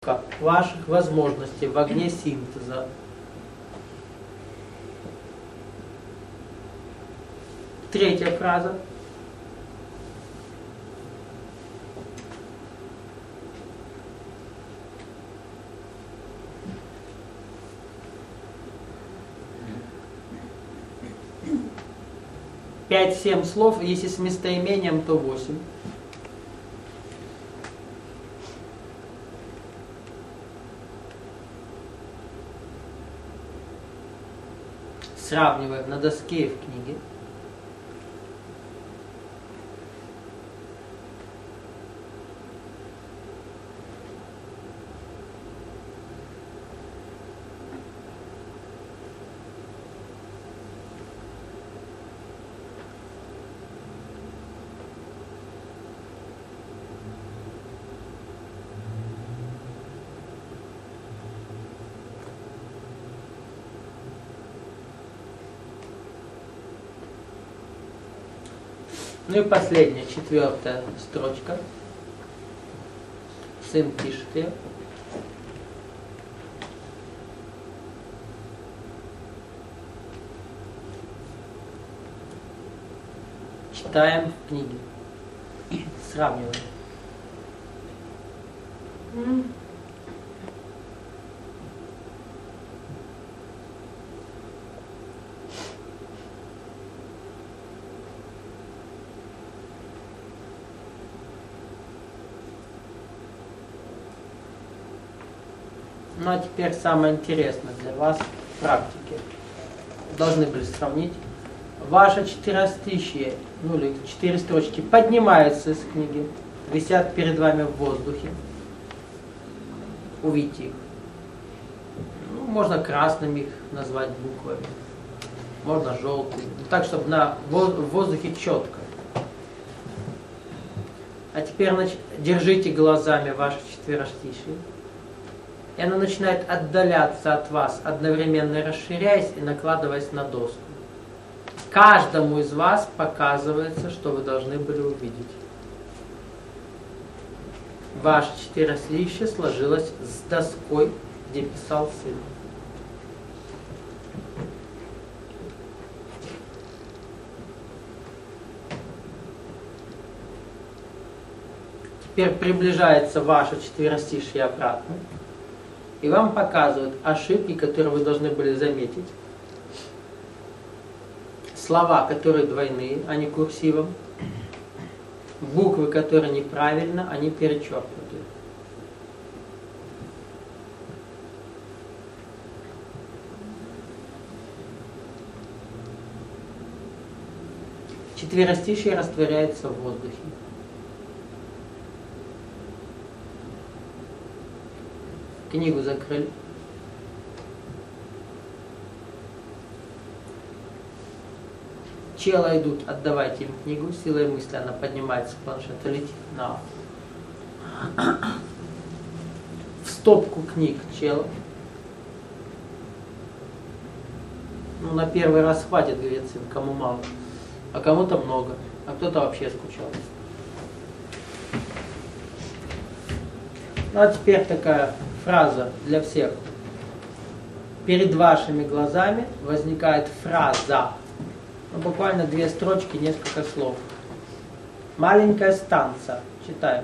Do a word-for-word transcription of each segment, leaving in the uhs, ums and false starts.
ваших возможностей в огне синтеза. Третья фраза. Пять-семь слов, если с местоимением, то восемь. Сравниваем на доске и в книге. Ну и последняя, четвертая строчка. Сын пишет ее. Читаем в книге. Сравниваем. Ну а теперь самое интересное для вас в практике. Должны были сравнить. Ваше четыростишье, ну или четыре строчки, поднимаются из книги, висят перед вами в воздухе. Увидите их. Ну, можно красными их назвать буквами, можно желтыми. Так, чтобы на в воздухе четко. А теперь значит, держите глазами ваше четверостишие. И она начинает отдаляться от вас, одновременно расширяясь и накладываясь на доску. Каждому из вас показывается, что вы должны были увидеть. Ваше четверостишье сложилось с доской, где писал сын. Теперь приближается ваше четверостишье обратно. И вам показывают ошибки, которые вы должны были заметить. Слова, которые двойные, а не курсивом. Буквы, которые неправильно, они перечеркнуты. Четверостишье растворяется в воздухе. Книгу закрыли. Чела идут, отдавайте им книгу. Силой мысли она поднимается с планшета, летит на в стопку книг чела. Ну, на первый раз хватит, говорит сын, кому мало. А кому-то много. А кто-то вообще скучал. Ну, а теперь такая фраза для всех. Перед вашими глазами возникает фраза. Ну, буквально две строчки, несколько слов. Маленькая станция. Читаем.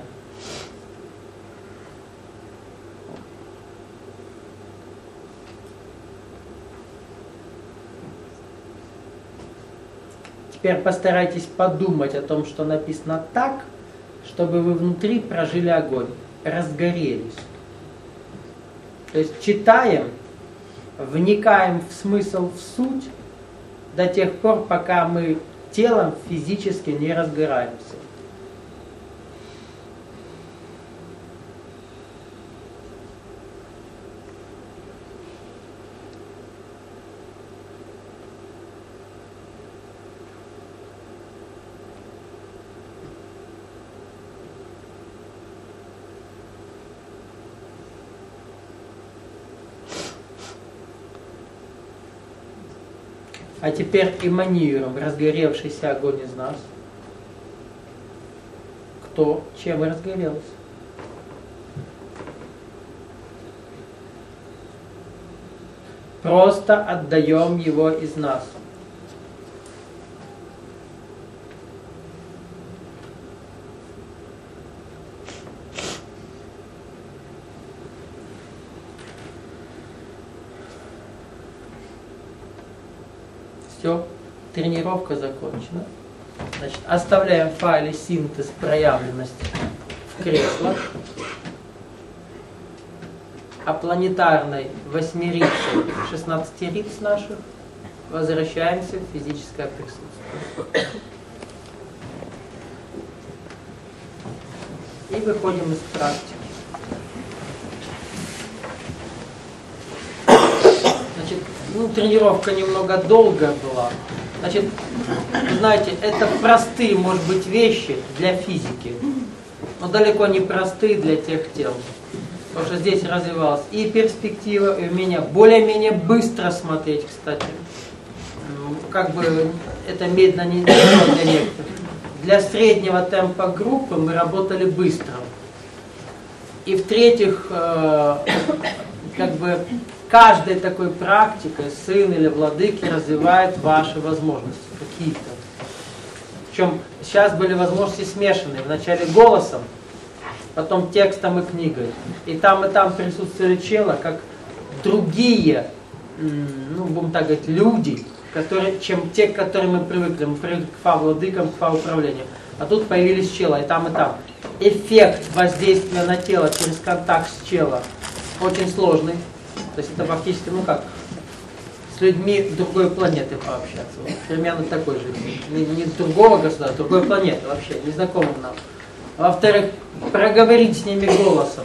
Теперь постарайтесь подумать о том, что написано так, чтобы вы внутри прожили огонь, разгорелись. То есть читаем, вникаем в смысл, в суть, до тех пор, пока мы телом физически не разгораемся. А теперь эманируем разгоревшийся огонь из нас. Кто чем и разгорелся? Просто отдаем его из нас. Все, тренировка закончена. Значит, оставляем в файле синтез проявленности в кресло. А планетарной восьмерице шестнадцатериц наших возвращаемся в физическое присутствие. И выходим из практики. Значит, ну, тренировка немного долгая была. Значит, знаете, это простые, может быть, вещи для физики, но далеко не простые для тех тел. Потому что здесь развивалась и перспектива, и умение более-менее быстро смотреть, кстати. Как бы это медленно не дело для некоторых. Для среднего темпа группы мы работали быстро. И в-третьих, э, как бы каждой такой практикой сын или владыки развивает ваши возможности какие-то. Причем сейчас были возможности смешанные. Вначале голосом, потом текстом и книгой. И там, и там присутствовали чела, как другие, ну, будем так говорить, люди, которые, чем те, к которым мы привыкли. Мы привыкли к фа-владыкам, к фа-управлению. А тут появились чела, и там, и там. Эффект воздействия на тело через контакт с челом очень сложный. То есть это фактически, ну как, с людьми другой планеты пообщаться. Вот, примерно такой же. Не, не другого государства, другой планеты вообще, незнакомым нам. Во-вторых, проговорить с ними голосом.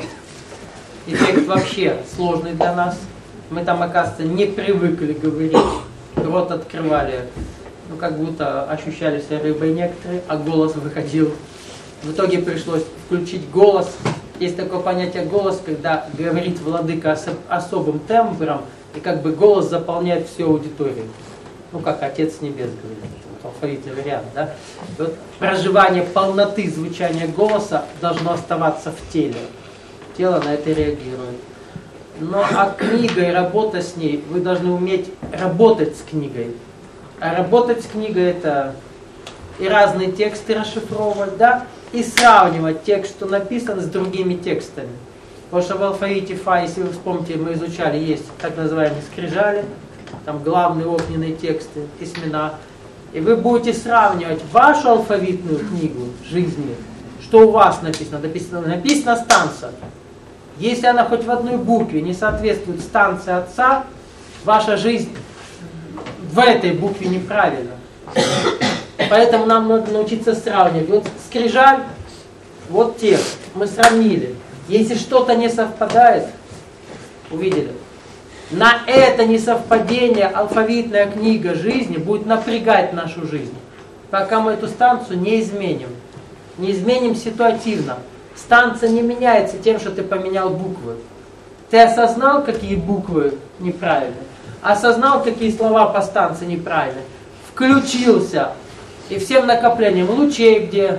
Эффект вообще сложный для нас. Мы там, оказывается, не привыкли говорить. Рот открывали, ну как будто ощущались рыбой некоторые, а голос выходил. В итоге пришлось включить голос. Есть такое понятие голос, когда говорит владыка особ, особым тембром, и как бы голос заполняет всю аудиторию. Ну как Отец Небес говорит. Алфавитный вариант, да? Вот проживание полноты звучания голоса должно оставаться в теле. Тело на это реагирует. Но а книга и работа с ней, вы должны уметь работать с книгой. А работать с книгой — это и разные тексты расшифровывать, да, и сравнивать текст, что написан, с другими текстами. Потому что в алфавите Фа, если вы вспомните, мы изучали, есть так называемые скрижали, там главные огненные тексты, письмена. И вы будете сравнивать вашу алфавитную книгу жизни, что у вас написано. Написано, написано станция. Если она хоть в одной букве не соответствует станции Отца, ваша жизнь в этой букве неправильна. Поэтому нам надо научиться сравнивать. Вот скрижаль, вот текст. Мы сравнили. Если что-то не совпадает, увидели. На это несовпадение алфавитная книга жизни будет напрягать нашу жизнь, пока мы эту станцию не изменим. Не изменим ситуативно. Станция не меняется тем, что ты поменял буквы. Ты осознал, какие буквы неправильны, осознал, какие слова по станции неправильны, включился, и всем накоплением лучей, где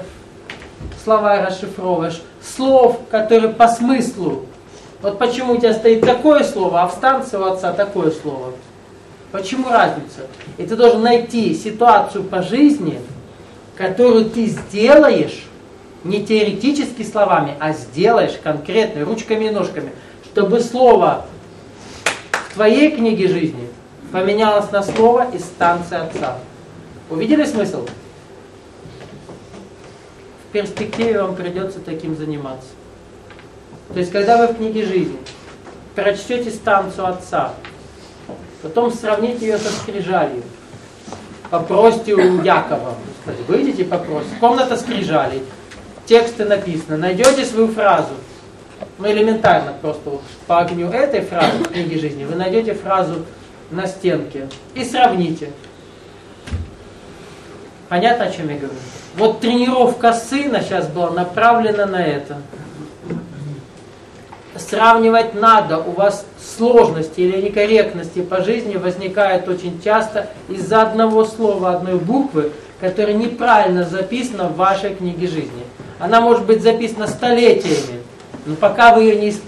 слова расшифровываешь, слов, которые по смыслу. Вот почему у тебя стоит такое слово, а в станции у Отца такое слово. Почему разница? И ты должен найти ситуацию по жизни, которую ты сделаешь, не теоретически словами, а сделаешь конкретно, ручками и ножками, чтобы слово в твоей книге жизни поменялось на слово из станции Отца. Увидели смысл? В перспективе вам придется таким заниматься. То есть, когда вы в книге жизни прочтете станцию Отца, потом сравните ее со скрижалью, попросите у Якова, выйдите попросите, комната скрижалей, тексты написаны, найдете свою фразу, ну элементарно просто вот по огню этой фразы в книге жизни вы найдете фразу на стенке и сравните. Понятно, о чем я говорю? Вот тренировка сына сейчас была направлена на это. Сравнивать надо, у вас сложности или некорректности по жизни возникают очень часто из-за одного слова, одной буквы, которая неправильно записана в вашей книге жизни. Она может быть записана столетиями, но пока вы ее не используете,